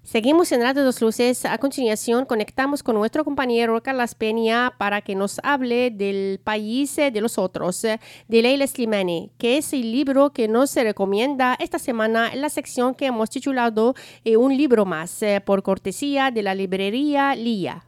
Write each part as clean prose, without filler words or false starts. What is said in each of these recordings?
Seguimos en Radio Dos Luces. A continuación, conectamos con nuestro compañero Carlos Peña para que nos hable del país de los otros, de Leila Slimani, que es el libro que nos recomienda esta semana en la sección que hemos titulado Un libro más, por cortesía de la librería Lía.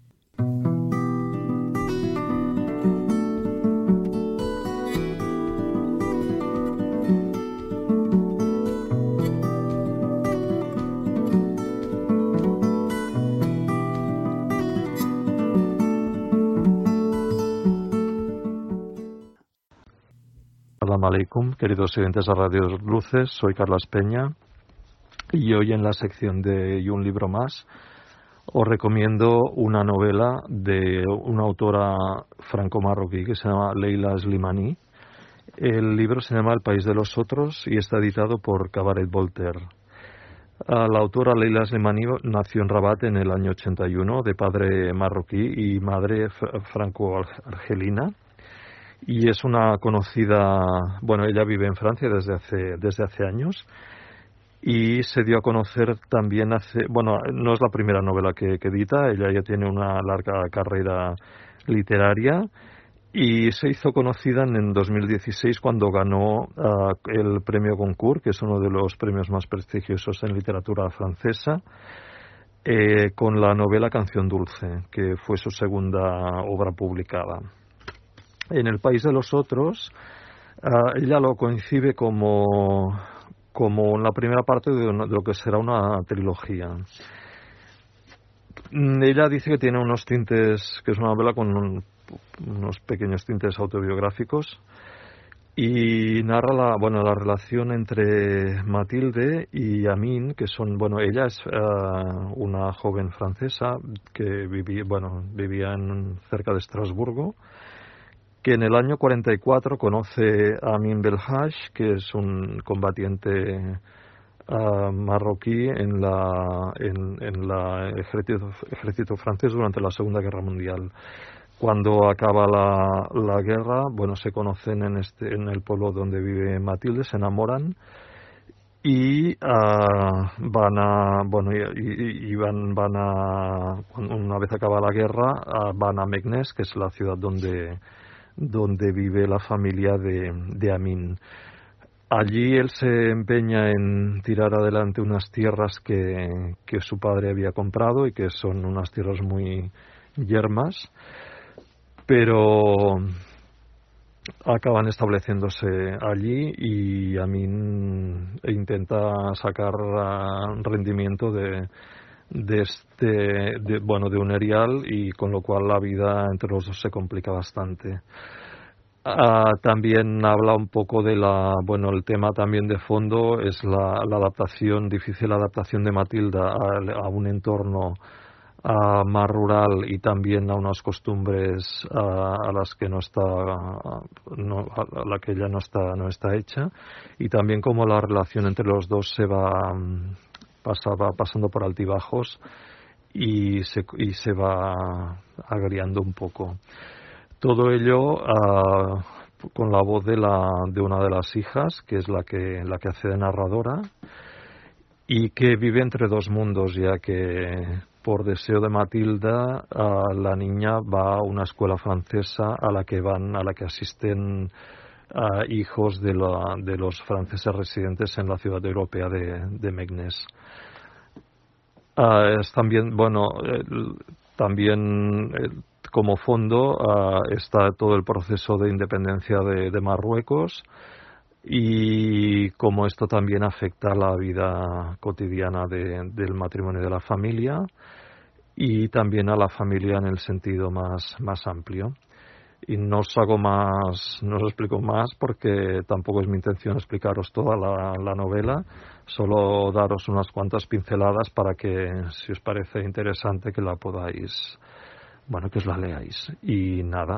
Assalamu alaikum, queridos oyentes de Radio Luces, soy Carlos Peña y hoy en la sección de Y un libro más os recomiendo una novela de una autora franco-marroquí que se llama Leila Slimani. El libro se llama El país de los otros y está editado por Cabaret Voltaire. La autora Leila Slimani nació en Rabat en el año 81 de padre marroquí y madre franco-argelina. Y es una conocida, bueno, ella vive en Francia desde hace años y se dio a conocer también no es la primera novela que edita, ella ya tiene una larga carrera literaria y se hizo conocida en 2016 cuando ganó el premio Goncourt, que es uno de los premios más prestigiosos en literatura francesa, con la novela Canción Dulce, que fue su segunda obra publicada. En El país de los otros, ella lo concibe como la primera parte de lo que será una trilogía. Ella dice que tiene unos tintes, que es una novela con unos pequeños tintes autobiográficos y narra la relación entre Matilde y Amin, que son, ella es una joven francesa que vivía cerca de Estrasburgo, que en el año 44 conoce a Amin Belhaj, que es un combatiente marroquí en el ejército francés durante la Segunda Guerra Mundial. Cuando acaba la guerra, se conocen en el pueblo donde vive Matilde, se enamoran y una vez acaba la guerra, van a Meknès, que es la ciudad donde vive la familia de Amin. Allí él se empeña en tirar adelante unas tierras que su padre había comprado y que son unas tierras muy yermas, pero acaban estableciéndose allí y Amin intenta sacar rendimiento de un erial, y con lo cual la vida entre los dos se complica bastante. También habla un poco de el tema también de fondo es la difícil adaptación de Matilda a un entorno más rural y también a unas costumbres a las que a la que ella no está hecha, y también como la relación entre los dos va pasando por altibajos y se va agriando un poco. Todo ello con la voz de una de las hijas, que es la que hace de narradora, y que vive entre dos mundos, ya que por deseo de Matilda la niña va a una escuela francesa a la que asisten hijos de los franceses residentes en la ciudad europea de Meknès. Es también, como fondo está todo el proceso de independencia de Marruecos y cómo esto también afecta a la vida cotidiana del matrimonio y de la familia, y también a la familia en el sentido más amplio. Y no os explico más porque tampoco es mi intención explicaros toda la novela, solo daros unas cuantas pinceladas para que, si os parece interesante, que la podáis, que os la leáis. Y nada,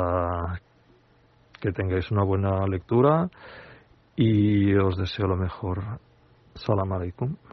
que tengáis una buena lectura y os deseo lo mejor. Salam alaikum.